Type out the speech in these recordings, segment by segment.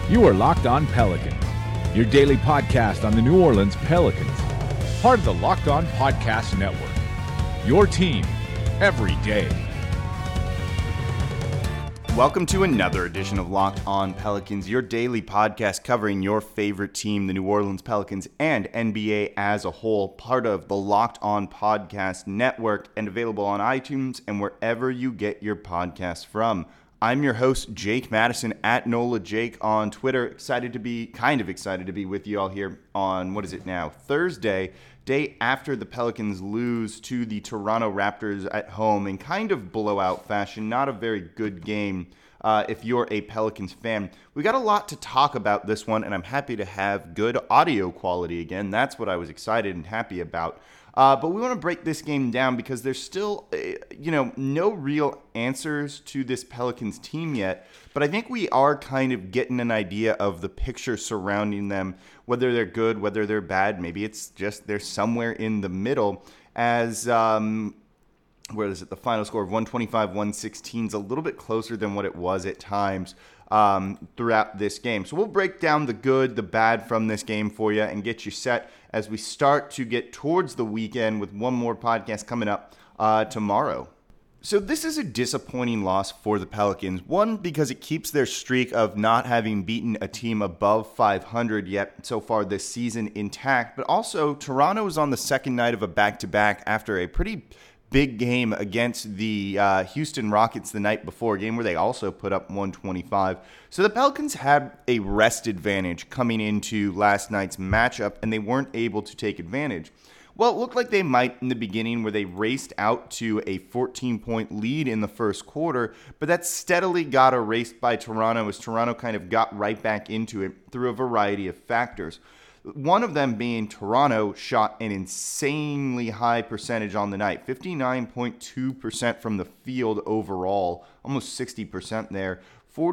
You are Locked On Pelicans, your daily podcast on the New Orleans Pelicans, part of the Locked On Podcast Network, your team every day. Welcome to another edition of Locked On Pelicans, your daily podcast covering your favorite team, the New Orleans Pelicans, and NBA as a whole, part of the Locked On Podcast Network and available on iTunes and wherever you get your podcasts from. I'm your host, Jake Madison, at NOLA Jake on Twitter. Excited to be with you all here on, Thursday, day after the Pelicans lose to the Toronto Raptors at home in kind of blowout fashion. Not a very good game if you're a Pelicans fan. We got a lot to talk about this one, and I'm happy to have good audio quality again. That's what I was excited and happy about. But we want to break this game down because there's still, no real answers to this Pelicans team yet. But I think we are kind of getting an idea of the picture surrounding them, whether they're good, whether they're bad. Maybe it's just they're somewhere in the middle as, the final score of 125-116 is a little bit closer than what it was at times throughout this game. So we'll break down the good, the bad from this game for you and get you set as we start to get towards the weekend with one more podcast coming up tomorrow. So this is a disappointing loss for the Pelicans. One, because it keeps their streak of not having beaten a team above 500 yet so far this season intact. But also, Toronto is on the second night of a back-to-back after a pretty big game against the Houston Rockets the night before, a game where they also put up 125. So the Pelicans had a rest advantage coming into last night's matchup, and they weren't able to take advantage. Well, it looked like they might in the beginning where they raced out to a 14-point lead in the first quarter, but that steadily got erased by Toronto as Toronto kind of got right back into it through a variety of factors. One of them being Toronto shot an insanely high percentage on the night, 59.2% from the field overall, almost 60% there,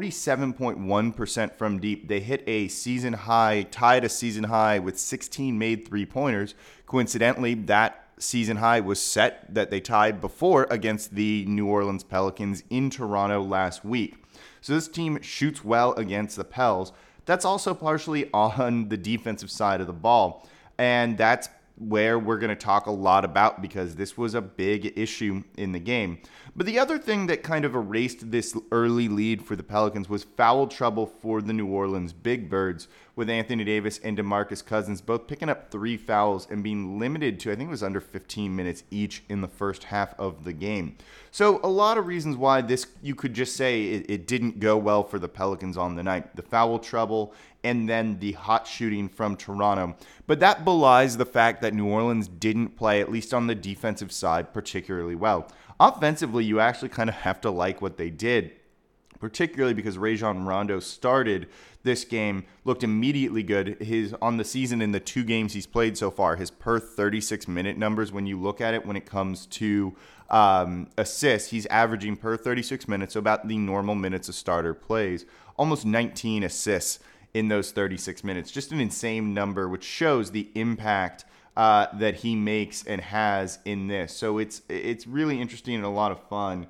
47.1% from deep. They hit a season high, tied a season high with 16 made three-pointers. Coincidentally, that season high was set that they tied before against the New Orleans Pelicans in Toronto last week. So this team shoots well against the Pels. That's also partially on the defensive side of the ball, and that's where we're going to talk a lot about because this was a big issue in the game. But the other thing that kind of erased this early lead for the Pelicans was foul trouble for the New Orleans Big Birds, with Anthony Davis and DeMarcus Cousins both picking up 3 fouls and being limited to, I think it was under 15 minutes each in the first half of the game. So a lot of reasons why this, you could just say it didn't go well for the Pelicans on the night. The foul trouble and then the hot shooting from Toronto. But that belies the fact that New Orleans didn't play, at least on the defensive side, particularly well. Offensively, you actually kind of have to like what they did, particularly because Rajon Rondo started this game, looked immediately good. On the season in the 2 games he's played so far, his per 36-minute numbers, when you look at it when it comes to assists, he's averaging per 36 minutes, so about the normal minutes a starter plays, almost 19 assists in those 36 minutes. Just an insane number, which shows the impact that he makes and has in this. So it's really interesting and a lot of fun.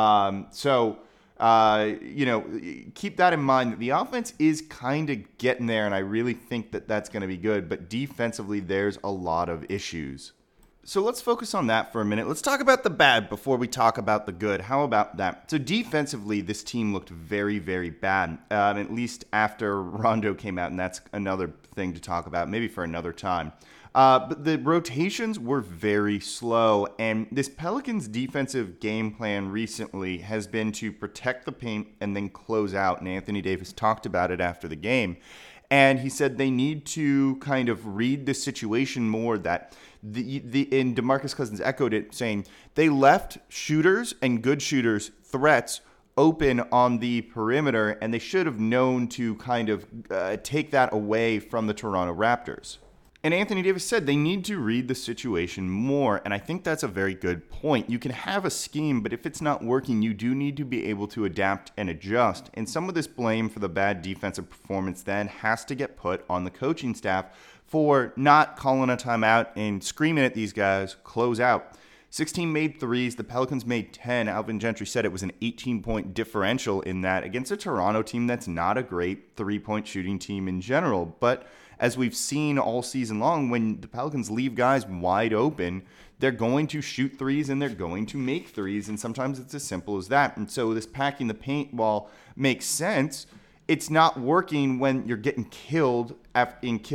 Keep that in mind that the offense is kind of getting there, and I really think that that's going to be good. But defensively, there's a lot of issues. So let's focus on that for a minute. Let's talk about the bad before we talk about the good. How about that? So defensively, this team looked very, very bad, at least after Rondo came out, and that's another thing to talk about, maybe for another time. But the rotations were very slow, and this Pelicans defensive game plan recently has been to protect the paint and then close out, and Anthony Davis talked about it after the game. And he said they need to kind of read the situation more, that and DeMarcus Cousins echoed it, saying they left shooters and good shooters, threats, open on the perimeter, and they should have known to kind of take that away from the Toronto Raptors. And Anthony Davis said they need to read the situation more, and I think that's a very good point. You can have a scheme, but if it's not working, you do need to be able to adapt and adjust. And some of this blame for the bad defensive performance then has to get put on the coaching staff for not calling a timeout and screaming at these guys, close out. 16 made threes. The Pelicans made 10. Alvin Gentry said it was an 18-point differential in that against a Toronto team that's not a great three-point shooting team in general. But as we've seen all season long, when the Pelicans leave guys wide open, they're going to shoot threes and they're going to make threes. And sometimes it's as simple as that. And so this packing the paint wall makes sense. It's not working when you're getting killed by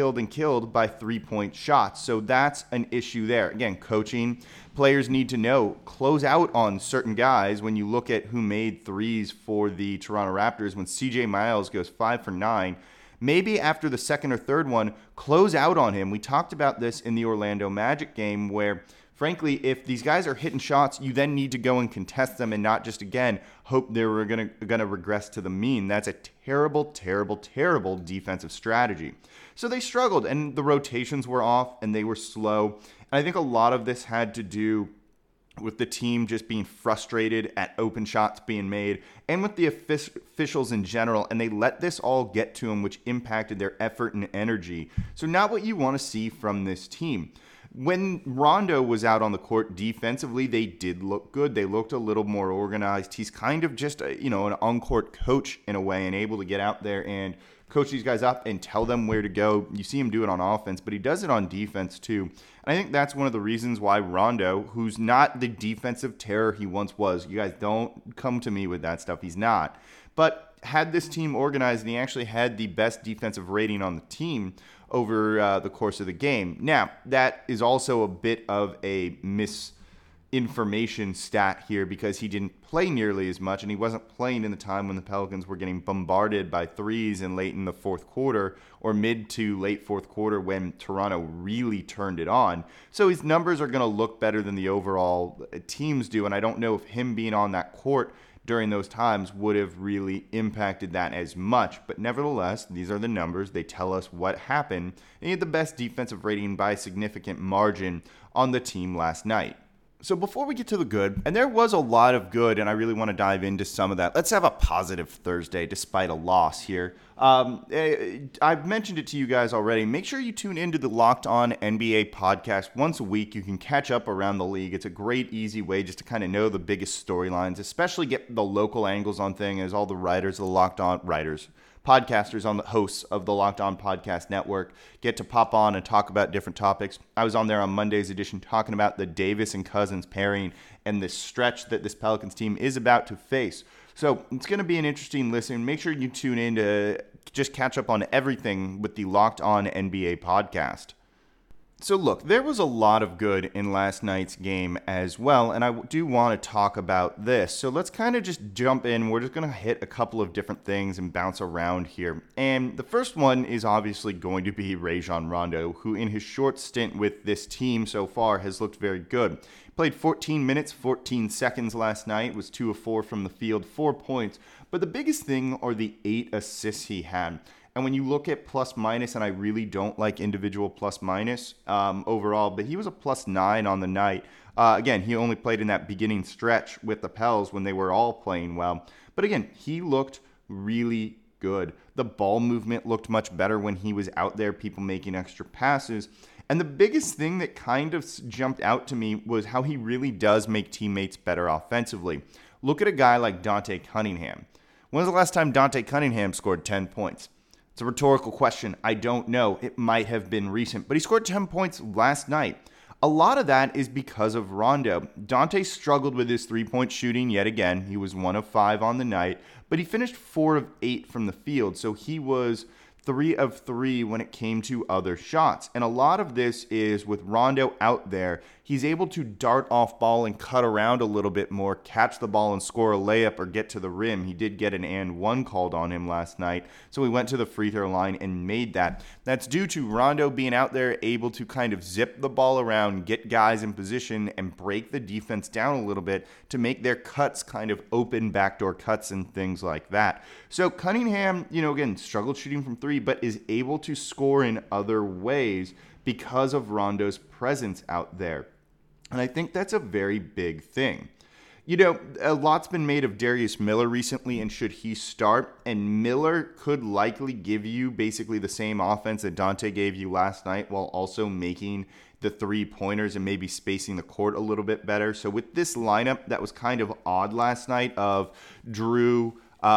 3-point shots. So that's an issue there. Again, coaching, players need to know, close out on certain guys. When you look at who made threes for the Toronto Raptors, when CJ Miles goes 5 for 9, maybe after the second or third one, close out on him. We talked about this in the Orlando Magic game where, frankly, if these guys are hitting shots, you then need to go and contest them and not just, again, hope they're going to regress to the mean. That's a terrible, terrible, terrible defensive strategy. So they struggled, and the rotations were off, and they were slow. And I think a lot of this had to do with the team just being frustrated at open shots being made and with the officials in general, and they let this all get to them, which impacted their effort and energy. So not what you want to see from this team. When Rondo was out on the court defensively, they did look good. They looked a little more organized. He's kind of just an on-court coach in a way and able to get out there and coach these guys up and tell them where to go. You see him do it on offense, but he does it on defense too. And I think that's one of the reasons why Rondo, who's not the defensive terror he once was, you guys don't come to me with that stuff. He's not. But had this team organized, and he actually had the best defensive rating on the team over the course of the game. Now, that is also a bit of a misinformation stat here because he didn't play nearly as much, and he wasn't playing in the time when the Pelicans were getting bombarded by threes and late in the fourth quarter or mid to late fourth quarter when Toronto really turned it on. So his numbers are going to look better than the overall teams do, and I don't know if him being on that court during those times would have really impacted that as much. But nevertheless, these are the numbers. They tell us what happened. And he had the best defensive rating by a significant margin on the team last night. So before we get to the good, and there was a lot of good, and I really want to dive into some of that. Let's have a positive Thursday despite a loss here. I've mentioned it to you guys already. Make sure you tune into the Locked On NBA podcast once a week. You can catch up around the league. It's a great, easy way just to kind of know the biggest storylines, especially get the local angles on things as all the writers, podcasters on the hosts of the Locked On Podcast Network get to pop on and talk about different topics. I was on there on Monday's edition talking about the Davis and Cousins pairing and the stretch that this Pelicans team is about to face. So it's going to be an interesting listen. Make sure you tune in to just catch up on everything with the Locked On NBA podcast. So look, there was a lot of good in last night's game as well, and I do want to talk about this. So let's kind of just jump in. We're just going to hit a couple of different things and bounce around here. And the first one is obviously going to be Rajon Rondo, who in his short stint with this team so far has looked very good. Played 14 minutes, 14 seconds last night, was 2 of 4 from the field, 4 points. But the biggest thing are the 8 assists he had. And when you look at plus minus, and I really don't like individual plus minus overall, but he was a plus 9 on the night. Again, he only played in that beginning stretch with the Pels when they were all playing well. But again, he looked really good. The ball movement looked much better when he was out there, people making extra passes. And the biggest thing that kind of jumped out to me was how he really does make teammates better offensively. Look at a guy like Dante Cunningham. When was the last time Dante Cunningham scored 10 points? It's a rhetorical question. I don't know. It might have been recent, but he scored 10 points last night. A lot of that is because of Rondo. Dante struggled with his three-point shooting yet again. He was 1 of 5 on the night, but he finished 4 of 8 from the field, so he was 3 of 3 when it came to other shots. And a lot of this is with Rondo out there, he's able to dart off ball and cut around a little bit more, catch the ball and score a layup or get to the rim. He did get an and one called on him last night, so he went to the free throw line and made that. That's due to Rondo being out there able to kind of zip the ball around, get guys in position, and break the defense down a little bit to make their cuts kind of open backdoor cuts and things like that. So Cunningham, again, struggled shooting from 3, but is able to score in other ways because of Rondo's presence out there. And I think that's a very big thing. A lot's been made of Darius Miller recently, and should he start, and Miller could likely give you basically the same offense that Dante gave you last night while also making the 3-pointers and maybe spacing the court a little bit better. So with this lineup that was kind of odd last night of Drew,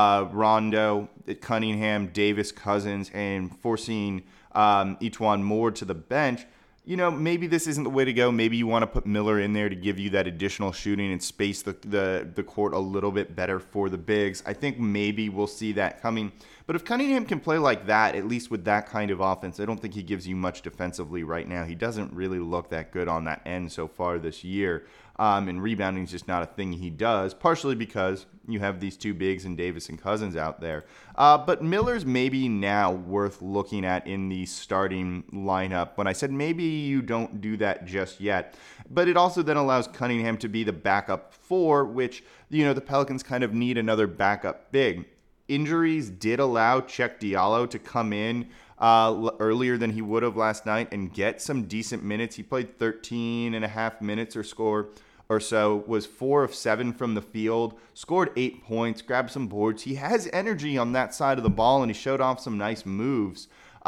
Rondo, Cunningham, Davis, Cousins, and forcing E'Twaun Moore to the bench, maybe this isn't the way to go. Maybe you want to put Miller in there to give you that additional shooting and space the court a little bit better for the bigs. I think maybe we'll see that coming. But if Cunningham can play like that, at least with that kind of offense, I don't think he gives you much defensively right now. He doesn't really look that good on that end so far this year. And rebounding is just not a thing he does, partially because you have these two bigs in Davis and Cousins out there. But Miller's maybe now worth looking at in the starting lineup. When I said maybe you don't do that just yet, but it also then allows Cunningham to be the backup 4, which, the Pelicans kind of need another backup big. Injuries did allow Cheick Diallo to come in earlier than he would have last night and get some decent minutes. He played 13 and a half minutes or so, was 4 of 7 from the field, scored 8 points, grabbed some boards. He has energy on that side of the ball, and he showed off some nice moves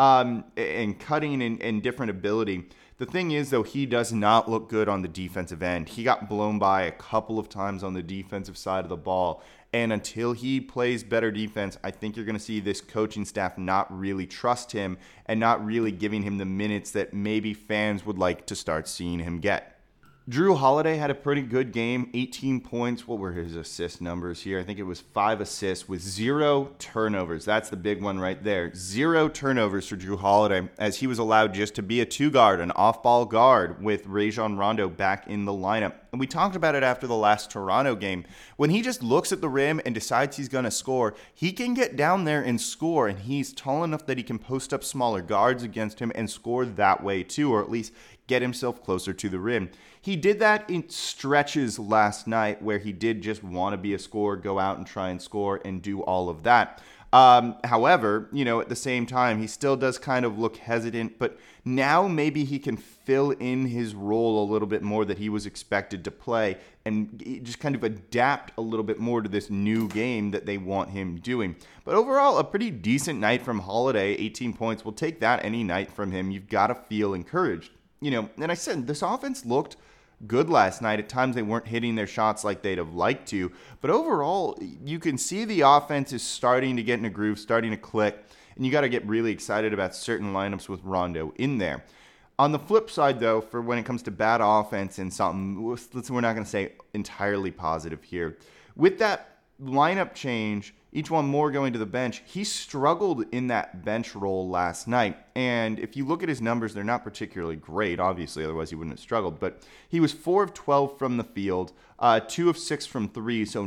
and cutting and different ability. The thing is, though, he does not look good on the defensive end. He got blown by a couple of times on the defensive side of the ball. And until he plays better defense, I think you're going to see this coaching staff not really trust him and not really giving him the minutes that maybe fans would like to start seeing him get. Drew Holiday had a pretty good game, 18 points. What were his assist numbers here? I think it was 5 assists with 0 turnovers. That's the big one right there. 0 turnovers for Drew Holiday, as he was allowed just to be a 2-guard, an off-ball guard, with Rajon Rondo back in the lineup. And we talked about it after the last Toronto game. When he just looks at the rim and decides he's going to score, he can get down there and score, and he's tall enough that he can post up smaller guards against him and score that way too, or at least get himself closer to the rim. He did that in stretches last night where he did just want to be a scorer, go out and try and score and do all of that. However, at the same time, he still does kind of look hesitant, but now maybe he can fill in his role a little bit more that he was expected to play and just kind of adapt a little bit more to this new game that they want him doing. But overall, a pretty decent night from Holiday, 18 points. We'll take that any night from him. You've got to feel encouraged. And I said, this offense looked good last night. At times they weren't hitting their shots like they'd have liked to. But overall, you can see the offense is starting to get in a groove, starting to click. And you got to get really excited about certain lineups with Rondo in there. On the flip side, though, for when it comes to bad offense and something, we're not going to say entirely positive here. With that lineup change, E'Twaun Moore going to the bench, he struggled in that bench role last night. And if you look at his numbers, they're not particularly great, obviously, otherwise he wouldn't have struggled. But he was 4 of 12 from the field, 2 of 6 from 3, so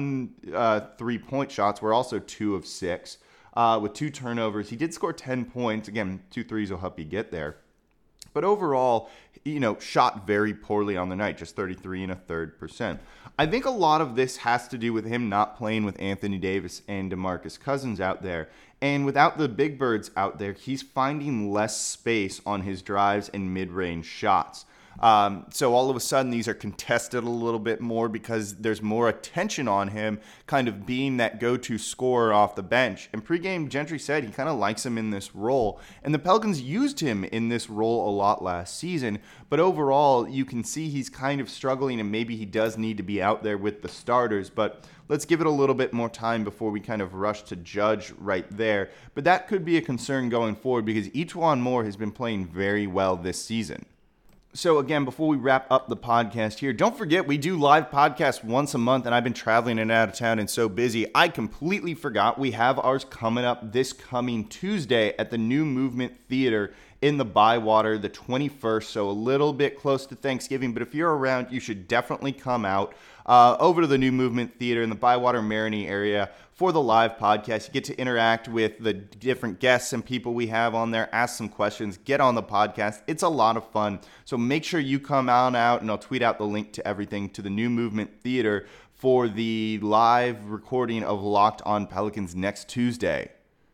non-3-point shots were also 2 of 6 with 2 turnovers. He did score 10 points. Again, 2 threes will help you get there. But overall, shot very poorly on the night, just 33 1/3%. I think a lot of this has to do with him not playing with Anthony Davis and DeMarcus Cousins out there. And without the big birds out there, he's finding less space on his drives and mid-range shots. So all of a sudden, these are contested a little bit more because there's more attention on him kind of being that go-to scorer off the bench. And pregame, Gentry said he kind of likes him in this role. And the Pelicans used him in this role a lot last season. But overall, you can see he's kind of struggling, and maybe he does need to be out there with the starters. But let's give it a little bit more time before we kind of rush to judge right there. But that could be a concern going forward because E'Twaun Moore has been playing very well this season. So again, before we wrap up the podcast here, don't forget we do live podcasts once a month, and I've been traveling and out of town and so busy, I completely forgot we have ours coming up this coming Tuesday at the New Movement Theater in the Bywater, the 21st, so a little bit close to Thanksgiving, but if you're around, you should definitely come out over to the New Movement Theater in the Bywater, Marigny area for the live podcast. You get to interact with the different guests and people we have on there, ask some questions, get on the podcast. It's a lot of fun, so make sure you come on out, and I'll tweet out the link to everything to the New Movement Theater for the live recording of Locked on Pelicans next Tuesday.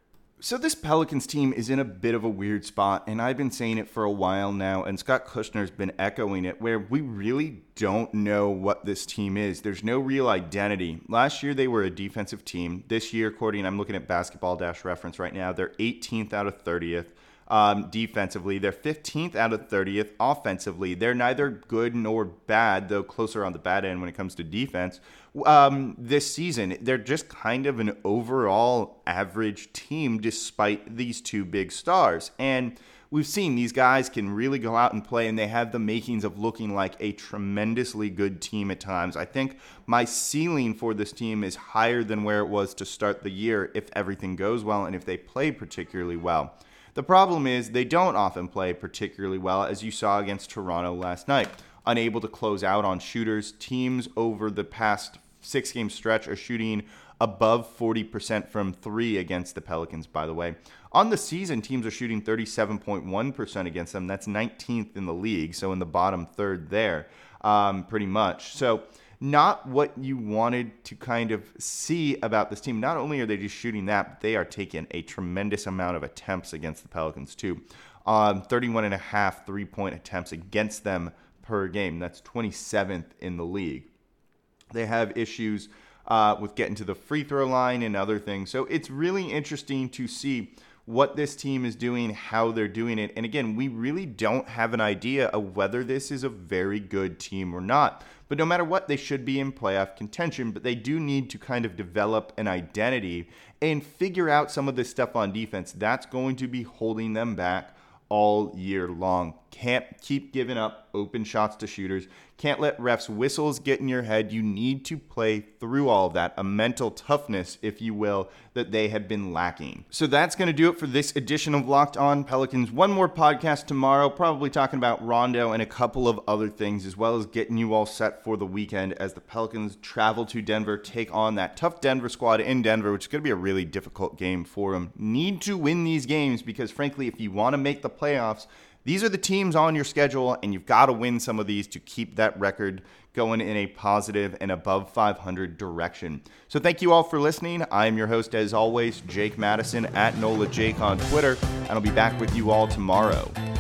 So this Pelicans team is in a bit of a weird spot, and I've been saying it for a while now, and Scott Kushner's been echoing it, where we really don't know what this team is. There's no real identity. Last year, they were a defensive team. This year, according, I'm looking at Basketball-Reference right now, they're 18th out of 30th. Defensively. They're 15th out of 30th offensively. They're neither good nor bad, though closer on the bad end when it comes to defense. This season, they're just kind of an overall average team despite these two big stars. And we've seen these guys can really go out and play, and they have the makings of looking like a tremendously good team at times. I think my ceiling for this team is higher than where it was to start the year if everything goes well and if they play particularly well. The problem is they don't often play particularly well, as you saw against Toronto last night. Unable to close out on shooters. Teams over the past 6-game stretch are shooting above 40% from three against the Pelicans, by the way. On the season, teams are shooting 37.1% against them. That's 19th in the league, so in the bottom third there, pretty much. So not what you wanted to kind of see about this team. Not only are they just shooting that, but they are taking a tremendous amount of attempts against the Pelicans too. 31.5 three-point attempts against them per game. That's 27th in the league. They have issues with getting to the free throw line and other things. So it's really interesting to see what this team is doing, how they're doing it. And again, we really don't have an idea of whether this is a very good team or not. But no matter what, they should be in playoff contention, but they do need to kind of develop an identity and figure out some of this stuff on defense. That's going to be holding them back all year long. Can't keep giving up open shots to shooters. Can't let refs' whistles get in your head. You need to play through all of that, a mental toughness, if you will, that they have been lacking. So that's going to do it for this edition of Locked On Pelicans. One more podcast tomorrow, probably talking about Rondo and a couple of other things, as well as getting you all set for the weekend as the Pelicans travel to Denver, take on that tough Denver squad in Denver, which is going to be a really difficult game for them. Need to win these games because, frankly, if you want to make the playoffs, these are the teams on your schedule, and you've got to win some of these to keep that record going in a positive and above 500 direction. So thank you all for listening. I am your host, as always, Jake Madison, at NOLA Jake on Twitter, and I'll be back with you all tomorrow.